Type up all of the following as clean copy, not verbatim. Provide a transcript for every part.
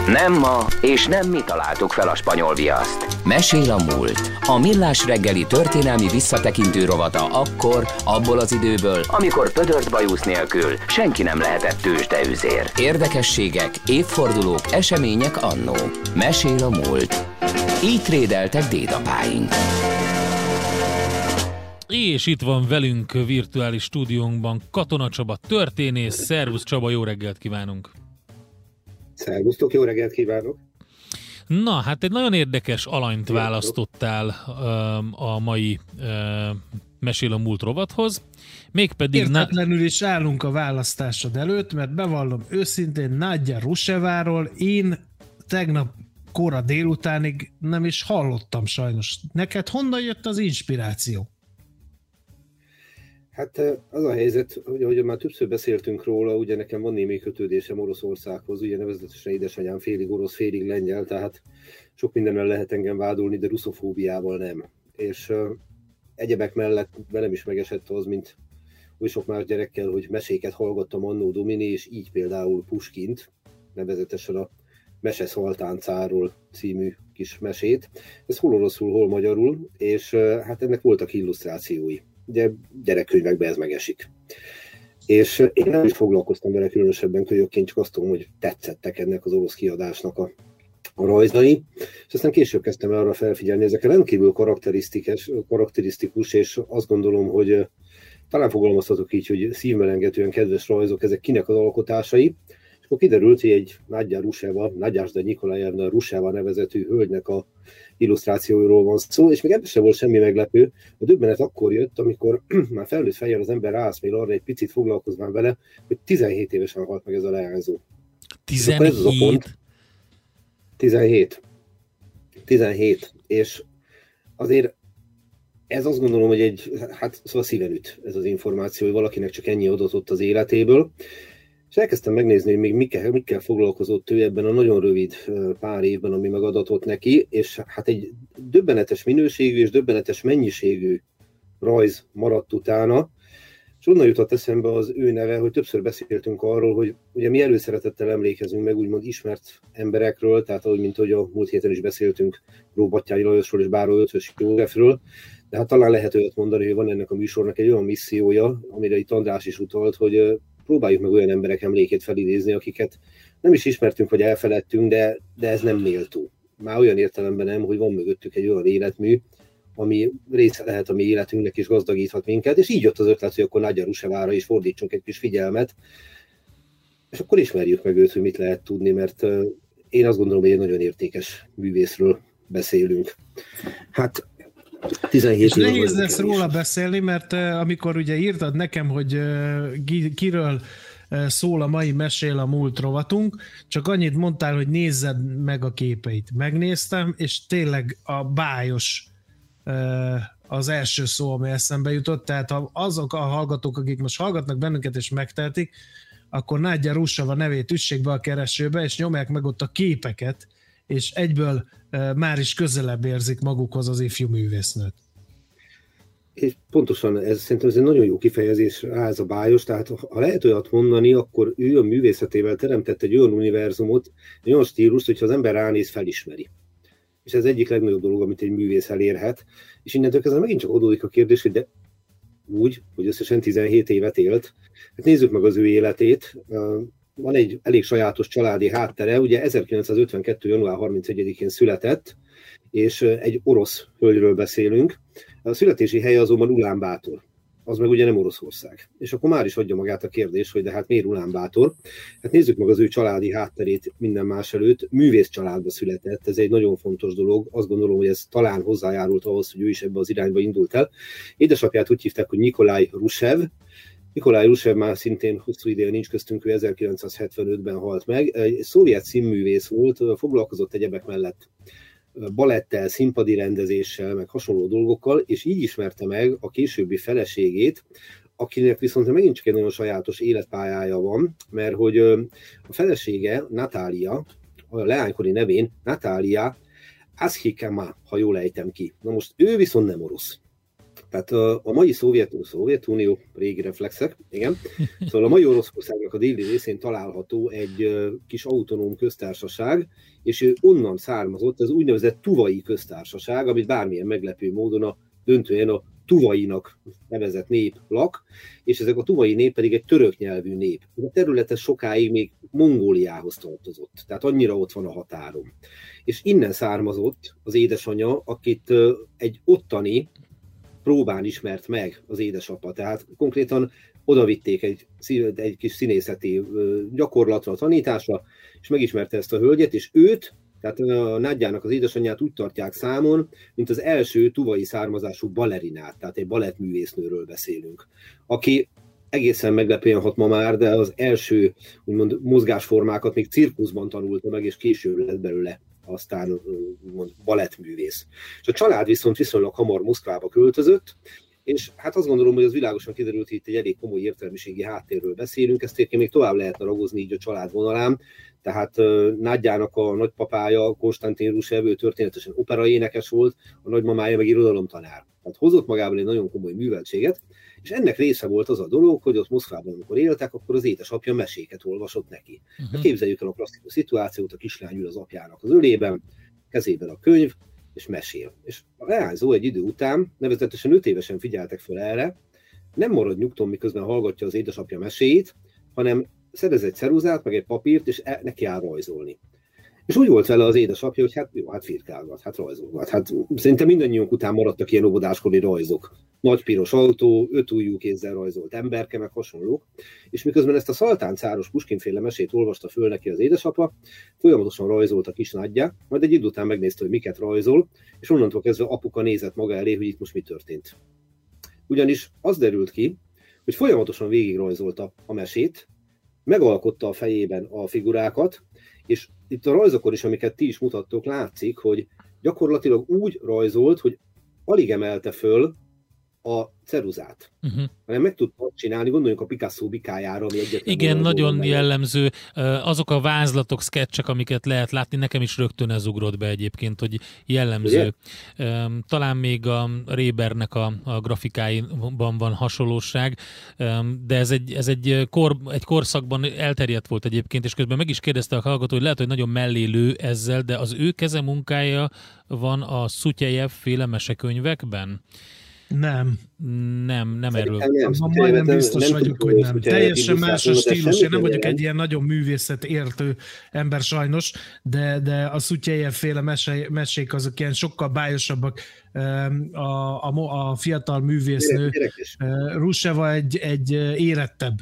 Nem ma, és nem mi találtuk fel a spanyol viaszt. Mesél a múlt. A Millás reggeli történelmi visszatekintő rovata akkor, abból az időből, amikor pödört bajusz nélkül senki nem lehetett tőzsdeüzér. Érdekességek, évfordulók, események annó. Mesél a múlt. Így trédeltek dédapáink. És itt van velünk virtuális stúdiónkban Katona Csaba történész. Szervusz Csaba, jó reggelt kívánunk! Szervusztok, jó reggelt kívánok! Na, hát egy nagyon érdekes alanyt választottál a mai Mesél a múlt rovathoz. Mégpedig... Értetlenül is állunk a választásod előtt, mert bevallom őszintén, Nadja Ruseváról én tegnap kora délutánig nem is hallottam sajnos. Neked honnan jött az inspiráció? Hát az a helyzet, hogy már többször beszéltünk róla, ugye nekem van némi kötődésem Oroszországhoz, ugye nevezetesen édesanyám félig orosz, félig lengyel, tehát sok mindennel lehet engem vádolni, de ruszofóbiával nem. És egyebek mellett velem is megesett az, mint oly sok más gyerekkel, hogy meséket hallgattam Anno Domini, és így például Puskint, nevezetesen a Mese Szaltáncáról című kis mesét. Ez hol oroszul, hol magyarul, és hát ennek voltak illusztrációi. Ugye gyerekkönyvekben ez megesik. És én nem is foglalkoztam vele különösebben kölyökként, csak azt tudom, hogy tetszettek ennek az orosz kiadásnak a rajzai, és aztán később kezdtem el arra felfigyelni, ezek rendkívül karakterisztikus, és azt gondolom, hogy talán fogalmazhatok így, hogy szívmelengetően kedves rajzok, ezek kinek az alkotásai, és akkor kiderült, hogy egy Nadja Ruseva, Nagyásda Nyikolajevna Ruseva nevezetű hölgynek a illusztrációiról van szó, és még ebben sem volt semmi meglepő. A döbbenet akkor jött, amikor már felnőtt fejjel az ember rászmél arra, egy picit foglalkozván vele, hogy 17 évesen halt meg ez a leányzó. 17? Ez az a pont. 17. És azért ez azt gondolom, hogy szóval szíven üt ez az információ, hogy valakinek csak ennyi adatott az életéből. És elkezdtem megnézni, hogy még mikkel foglalkozott ő ebben a nagyon rövid pár évben, ami megadatott neki, és hát egy döbbenetes minőségű és döbbenetes mennyiségű rajz maradt utána, és onnan jutott eszembe az ő neve, hogy többször beszéltünk arról, hogy ugye mi előszeretettel emlékezünk meg úgymond ismert emberekről, tehát ahogy mint hogy a múlt héten is beszéltünk Róbattyányi Lajosról és Báró Ötvös Józsefről, de hát talán lehet olyat mondani, hogy van ennek a műsornak egy olyan missziója, amire itt András is utalt, hogy próbáljuk meg olyan emberek emlékét felidézni, akiket nem is ismertünk, vagy elfeledtünk, de ez nem méltó. Már olyan értelemben nem, hogy van mögöttük egy olyan életmű, ami része lehet a mi életünknek, és gazdagíthat minket, és így jött az ötlet, hogy akkor Nadja Rusevára is fordítsunk egy kis figyelmet, és akkor ismerjük meg őt, hogy mit lehet tudni, mert én azt gondolom, hogy egy nagyon értékes művészről beszélünk. Hát 17 és nehéz lesz róla beszélni, mert amikor ugye írtad nekem, hogy kiről szól a mai Mesél a múlt rovatunk, csak annyit mondtál, hogy nézzed meg a képeit. Megnéztem, és tényleg a bájos az első szó, ami eszembe jutott, tehát ha azok a hallgatók, akik most hallgatnak bennünket és megtehetik, akkor Nadja Ruseva nevét üssék be a keresőbe, és nyomják meg ott a képeket, és egyből már is közelebb érzik magukhoz az ifjú művésznőt. És pontosan szerintem ez egy nagyon jó kifejezés, ez a bájos, tehát ha lehet olyat mondani, akkor ő a művészetével teremtett egy olyan univerzumot, egy olyan stílust, hogyha az ember ránéz, felismeri. És ez egyik legnagyobb dolog, amit egy művész elérhet. És innentől kezdve megint csak adódik a kérdés, hogy de úgy, hogy összesen 17 évet élt. Hát nézzük meg az ő életét. Van egy elég sajátos családi háttere, ugye 1952. január 31-én született, és egy orosz hölgyről beszélünk. A születési helye azonban Ulánbátor, az meg ugye nem Oroszország. És akkor már is adja magát a kérdés, hogy de hát miért Ulánbátor? Hát nézzük meg az ő családi hátterét minden más előtt. Művész családba született, ez egy nagyon fontos dolog. Azt gondolom, hogy ez talán hozzájárult ahhoz, hogy ő is ebbe az irányba indult el. Édesapját úgy hívták, hogy Nikolaj Rusev. Nikolaj Rusev már szintén hosszú ideje nincs köztünk, ő 1975-ben halt meg. Egy szovjet színművész volt, foglalkozott egyebek mellett balettel, színpadi rendezéssel, meg hasonló dolgokkal, és így ismerte meg a későbbi feleségét, akinek viszont megint csak egy nagyon sajátos életpályája van, mert hogy a felesége, Natália, a leánykori nevén Natália Aszchikema, ha jól ejtem ki. Na most ő viszont nem orosz. Tehát a mai Szovjetunió, régi reflexek, igen. Szóval a mai Oroszországnak a déli részén található egy kis autonóm köztársaság, és ő onnan származott az úgynevezett Tuvai köztársaság, amit bármilyen meglepő módon döntően a tuvainak nevezett nép lak, és ezek a tuvai nép pedig egy török nyelvű nép. A területe sokáig még Mongóliához tartozott, tehát annyira ott van a határon. És innen származott az édesanyja, akit egy ottani próbán ismert meg az édesapa. Tehát konkrétan odavitték egy kis színészeti gyakorlatra, tanításra, és megismerte ezt a hölgyet, és őt, tehát a Nádjának az édesanyját úgy tartják számon, mint az első tuvai származású balerinát, tehát egy balettművésznőről beszélünk, aki egészen meglepően hat ma már, de az első úgymond mozgásformákat még cirkuszban tanulta meg, és később lett belőle aztán balettművész. És a család viszont viszonylag hamar Moszkvába költözött, és hát azt gondolom, hogy az világosan kiderült, hogy itt egy elég komoly értelmiségi háttérről beszélünk, ezt egyébként még tovább lehetne ragozni így a család vonalán, tehát Nádjának a nagypapája, Konstantin Rusev, ő történetesen operaénekes volt, a nagymamája meg irodalomtanár. Tehát hozott magában egy nagyon komoly műveltséget, és ennek része volt az a dolog, hogy ott Moszkvában, amikor éltek, akkor az édesapja meséket olvasott neki. Hát képzeljük el a klasszikus szituációt, a kislány ül az apjának az ölében, kezében a könyv, és mesél. És a leányzó egy idő után, nevezetesen 5 évesen figyeltek fel erre, nem marad nyugton, miközben hallgatja az édesapja meséjét, hanem szerez egy ceruzát, meg egy papírt, és neki áll rajzolni. És úgy volt vele az édesapja, hogy hát jó, hát firkálgat, hát rajzolgat. Hát szerintem mindannyiunk után maradtak ilyen óvodáskori rajzok. Nagy piros autó, 5 ujjú kézzel rajzolt emberke, meg hasonlók. És miközben ezt a szaltáncáros Puskin-féle mesét olvasta föl neki az édesapa, folyamatosan rajzolt a kis Nádja, majd egy idő után megnézte, hogy miket rajzol, és onnantól kezdve apuka nézett maga elé, hogy itt most mi történt. Ugyanis az derült ki, hogy folyamatosan végigrajzolta a mesét, megalkotta a fejében a figurákat, és itt a rajzokon is, amiket ti is mutattok, látszik, hogy gyakorlatilag úgy rajzolt, hogy alig emelte föl a ceruzát. Hanem meg tudta csinálni, gondoljunk a Picasso bikájára, ami egyetlen. Igen, nagyon jellemző. Azok a vázlatok, sketchek, amiket lehet látni, nekem is rögtön ez ugrott be egyébként, hogy jellemző. Ugye? Talán még a Rebernek a grafikáiban van hasonlóság, de ez egy korszakban elterjedt volt egyébként, és közben meg is kérdezte a hallgató, hogy lehet, hogy nagyon mellélő ezzel, de az ő kezemunkája van a Szutyejev féle mesekönyvekben? Nem erről. Majdnem biztos vagyok, hogy nem. Teljesen más a stílus. Én nem vagyok egy ilyen nagyon művészet értő ember sajnos, de a Szutyejev féle mesék azok ilyen sokkal bájosabbak. A fiatal művésznő Ruseva egy érettebb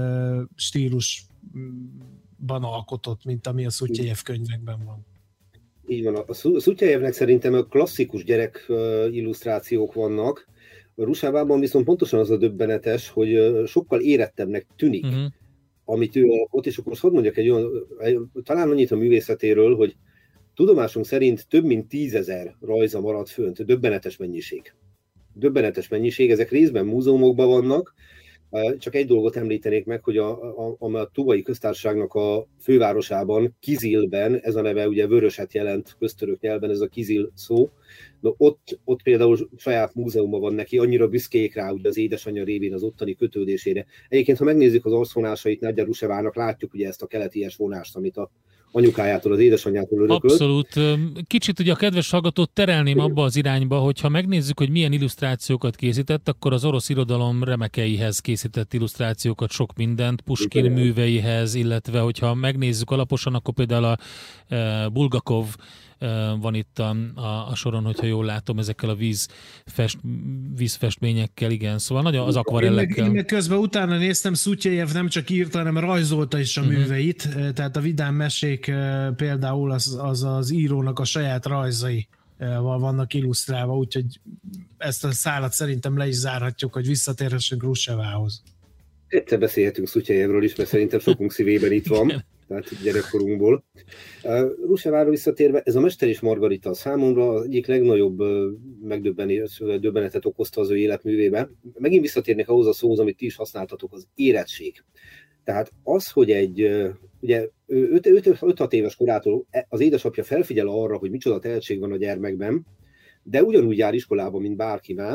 stílusban alkotott, mint ami a Szutyejev könyvekben van. Így van. A Szutyejevnek szerintem a klasszikus gyerek illusztrációk vannak. A Rusávában viszont pontosan az a döbbenetes, hogy sokkal érettebbnek tűnik, amit ő alkot, és akkor hadd mondjak talán annyit a művészetéről, hogy tudomásunk szerint több mint 10 000 rajza maradt fönt. Döbbenetes mennyiség. Döbbenetes mennyiség, ezek részben múzeumokban vannak. Csak egy dolgot említenék meg, hogy a Tuvai köztársaságnak a fővárosában, Kizilben, ez a neve ugye vöröset jelent köztörök nyelven, ez a Kizil szó, de ott például saját múzeuma van neki, annyira büszkék rá ugye az édesanyja révén az ottani kötődésére. Egyébként, ha megnézzük az arcvonásait Nádja Rusevának, látjuk ugye ezt a keleties vonást, amit a anyukájától, az édesanyjától örökölt. Abszolút. Kicsit ugye a kedves hallgatót terelném abba az irányba, hogyha megnézzük, hogy milyen illusztrációkat készített, akkor az orosz irodalom remekeihez készített illusztrációkat, sok mindent, Puskin műveihez, illetve hogyha megnézzük alaposan, akkor például a Bulgakov van itt a soron, hogyha jól látom, ezekkel a vízfestményekkel, igen, szóval nagyon az akvarellekkel. Én meg közben utána néztem, Szutyejev nem csak írta, hanem rajzolta is a műveit, tehát a vidám mesék például az írónak a saját rajzai vannak illusztrálva, úgyhogy ezt a szálat szerintem le is zárhatjuk, hogy visszatérhessünk Rusevához. Egyszer beszélhetünk Szutyejevről is, mert szerintem sokunk szívében itt van, tehát gyerekkorunkból. Rusevára visszatérve, ez a Mester és Margarita számomra az egyik legnagyobb döbbenetet okozta az ő életművében. Megint visszatérnék ahhoz a szóhoz, amit ti is használtatok, az érettség. Tehát az, hogy ugye 5-6 éves korától az édesapja felfigyel arra, hogy micsoda tehetség van a gyermekben, de ugyanúgy jár iskolába, mint bárki más,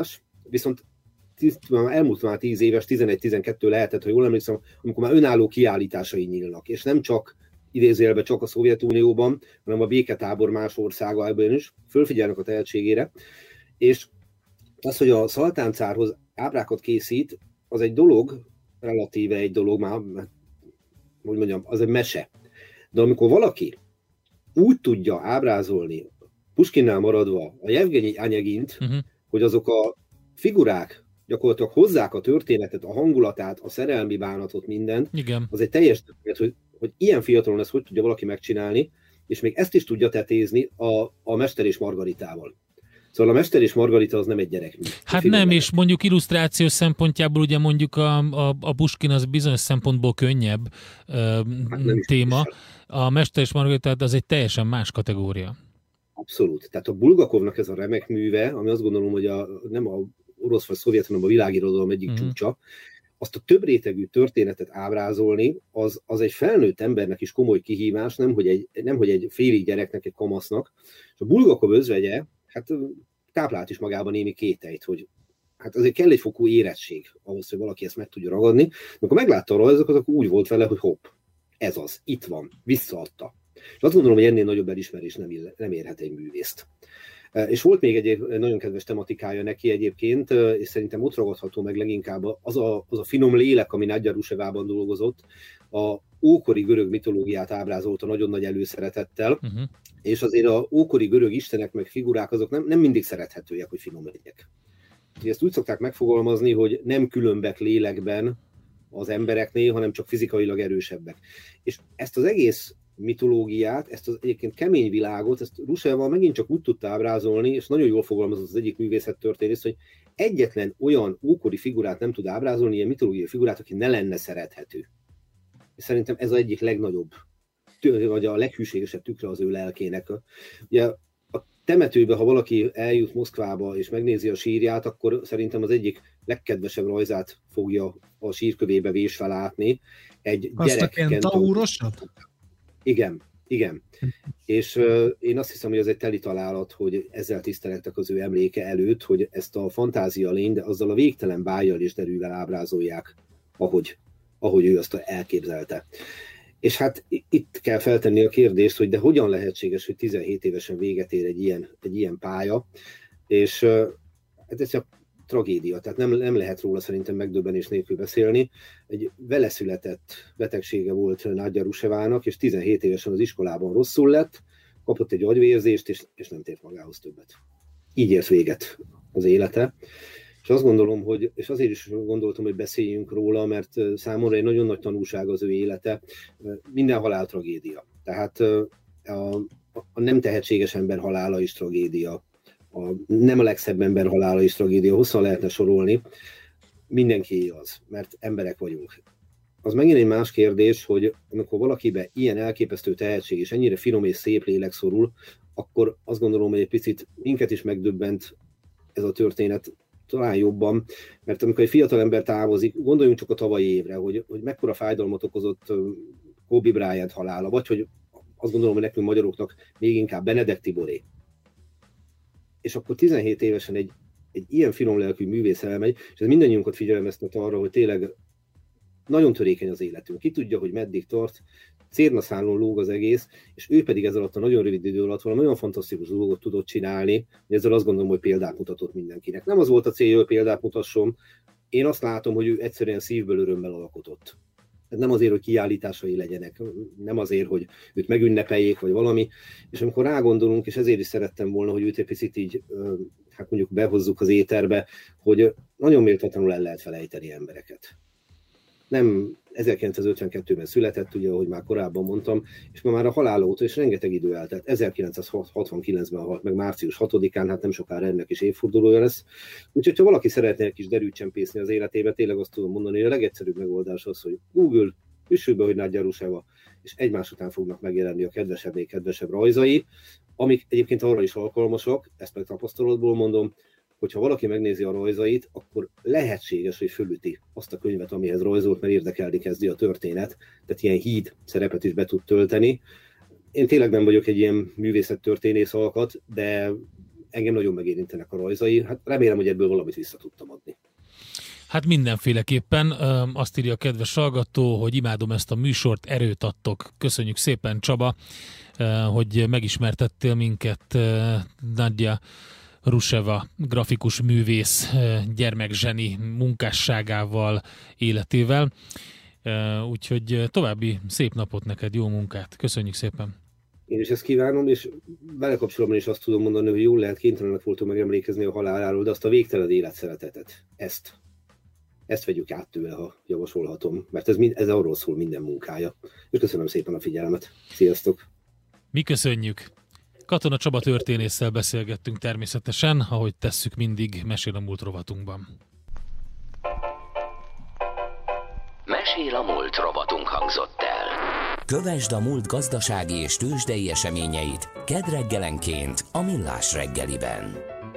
viszont elmúlt már 10 éves, 11-12 lehetett, ha jól emlékszem, amikor már önálló kiállításai nyílnak, és nem csak idézőjelben csak a Szovjetunióban, hanem a béketábor más országában is fölfigyelnek a tehetségére, és az, hogy a szaltáncárhoz ábrákat készít, az egy dolog, relatíve egy dolog, már, hogy mondjam, az egy mese. De amikor valaki úgy tudja ábrázolni, Puskinnál maradva, a Jevgenyi Anyegint, hogy azok a figurák gyakorlatilag hozzák a történetet, a hangulatát, a szerelmi bánatot, mindent, igen. Az egy teljes történet, hogy ilyen fiatalon ezt hogy tudja valaki megcsinálni, és még ezt is tudja tetézni a Mester és Margaritával. Szóval a Mester és Margarita az nem egy gyerekmű. Hát nem, és mondjuk illusztrációs szempontjából ugye mondjuk a Puskin az bizonyos szempontból könnyebb téma. A Mester és Margarita az egy teljesen más kategória. Abszolút. Tehát a Bulgakovnak ez a remek műve, ami azt gondolom, hogy nem a orosz vagy szovjet, hanem a világirodalom egyik csúcsa, azt a több rétegű történetet ábrázolni, az egy felnőtt embernek is komoly kihívás, nem hogy egy félig gyereknek, egy kamasznak. És a Bulgakov özvegye, hát táplált is magában némi kételyt, hogy hát azért kell egy fokú érettség ahhoz, hogy valaki ezt meg tudja ragadni. Amikor meglátta a rajzokat, akkor úgy volt vele, hogy hopp, ez az, itt van, visszaadta. És azt gondolom, hogy ennél nagyobb elismerés nem érhet egy művészt. És volt még egy nagyon kedves tematikája neki egyébként, és szerintem ott ragadható meg leginkább az a finom lélek, ami Nadja Rusevában dolgozott, a ókori görög mitológiát ábrázolta nagyon nagy előszeretettel, és azért a ókori görög istenek meg figurák azok nem mindig szerethetőek, hogy finom legyek. Ezt úgy szokták megfogalmazni, hogy nem különbek lélekben az embereknél, hanem csak fizikailag erősebbek. És ezt az egész mitológiát, ezt az egyébként kemény világot, ezt Ruseva megint csak úgy tudta ábrázolni, és nagyon jól fogalmazott az egyik művészettörténész, hogy egyetlen olyan ókori figurát nem tud ábrázolni, ilyen mitológiai figurát, aki ne lenne szerethető. És szerintem ez az egyik legnagyobb, vagy a leghűségesebb tükre az ő lelkének. Ugye a temetőbe, ha valaki eljut Moszkvába és megnézi a sírját, akkor szerintem az egyik legkedvesebb rajzát fogja a sírkövébe vésve látni. Egy gyerek. Taurosat? Igen. És én azt hiszem, hogy ez egy teli találat, hogy ezzel tisztelettek az ő emléke előtt, hogy ezt a fantázia lény, de azzal a végtelen bájjal és derűvel ábrázolják, ahogy ő azt elképzelte. És hát itt kell feltenni a kérdést, hogy de hogyan lehetséges, hogy 17 évesen véget ér egy ilyen pálya, és hát ez a tragédia, tehát nem lehet róla szerintem megdöbbenés nélkül beszélni. Egy vele született betegsége volt Nadja Rusevának, és 17 évesen az iskolában rosszul lett, kapott egy agyvérzést, és nem tért magához többet. Így ért véget az élete. És azt gondolom, és azért is gondoltam, hogy beszéljünk róla, mert számomra egy nagyon nagy tanulság az ő élete. Minden halál tragédia. Tehát a nem tehetséges ember halála is tragédia. Nem a legszebb ember halála is tragédia, hosszan lehetne sorolni. Mindenki az, mert emberek vagyunk. Az megint egy más kérdés, hogy amikor valakibe ilyen elképesztő tehetség és ennyire finom és szép lélek szorul, akkor azt gondolom, hogy egy picit minket is megdöbbent ez a történet, talán jobban, mert amikor egy fiatal ember távozik, gondoljunk csak a tavalyi évre, hogy mekkora fájdalmat okozott Kobe Bryant halála, vagy hogy azt gondolom, hogy nekünk magyaroknak még inkább Benedek Tiboré. És akkor 17 évesen egy ilyen finomlelkű művész elmegy, és ez mindannyiunkat figyelmeztet arra, hogy tényleg nagyon törékeny az életünk. Ki tudja, hogy meddig tart, cérnaszálon lóg az egész, és ő pedig ez alatt a nagyon rövid idő alatt valami nagyon fantasztikus dolgot tudott csinálni, hogy ezzel azt gondolom, hogy példát mutatott mindenkinek. Nem az volt a célja, hogy példát mutasson, én azt látom, hogy ő egyszerűen szívből örömmel alkotott. Nem azért, hogy kiállításai legyenek, nem azért, hogy őt megünnepeljék, vagy valami, és amikor rágondolunk, és ezért is szerettem volna, hogy őt egy picit így, hát mondjuk behozzuk az éterbe, hogy nagyon méltatlanul el lehet felejteni embereket. Nem 1952-ben született, ugye, ahogy már korábban mondtam, és ma már a halála óta is rengeteg idő eltelt. 1969-ben halt meg március 6-án, hát nem sokára ennek is évfordulója lesz. Úgyhogy ha valaki szeretne egy kis derűt csempészni az életébe, tényleg azt tudom mondani, hogy a legegyszerűbb megoldás az, hogy Google, üssük be, hogy Nadja Ruseva, és egymás után fognak megjelenni a kedvesebbnél kedvesebb rajzai, amik egyébként arra is alkalmasak, ezt meg tapasztalatból mondom, hogyha valaki megnézi a rajzait, akkor lehetséges, hogy fölüti azt a könyvet, amihez rajzolt, mert érdekelni kezdi a történet, tehát ilyen híd szerepet is be tud tölteni. Én tényleg nem vagyok egy ilyen művészettörténész alkat, de engem nagyon megérintenek a rajzai. Hát remélem, hogy ebből valamit vissza tudtam adni. Hát mindenféleképpen azt írja a kedves hallgató, hogy imádom ezt a műsort, erőt adtok. Köszönjük szépen, Csaba, hogy megismertettél minket Nadja Ruseva, grafikus művész, gyermekzseni munkásságával, életével. Úgyhogy további szép napot neked, jó munkát. Köszönjük szépen. Én is ezt kívánom, és vele kapcsolatban is azt tudom mondani, hogy jól lehet, kénytelenek voltunk megemlékezni a haláláról, de azt a végtelen életszeretetet, ezt vegyük át tőle, ha javasolhatom, mert ez arról szól minden munkája. És köszönöm szépen a figyelmet. Sziasztok! Mi köszönjük! Katona Csaba történésszel beszélgettünk természetesen, ahogy tesszük mindig Mesél a múlt rovatunkban. Mesél a múlt rovatunk hangzott el. Kövesd a múlt gazdasági és tőzsdei eseményeit kedd reggelenként a Millás reggeliben.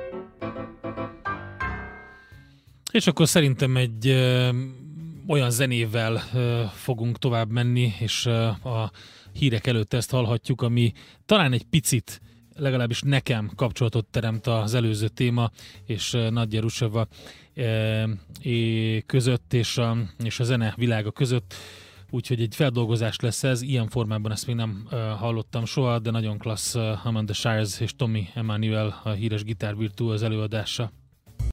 És akkor szerintem egy olyan zenével fogunk tovább menni, és a hírek előtt ezt hallhatjuk, ami talán egy picit, legalábbis nekem kapcsolatot teremt az előző téma, és Nadja Ruseva között, és a zene világa között. Úgyhogy egy feldolgozás lesz ez, ilyen formában ezt még nem hallottam soha, de nagyon klassz Hammond the Shires és Tommy Emmanuel, a híres gitárvirtuóz előadása.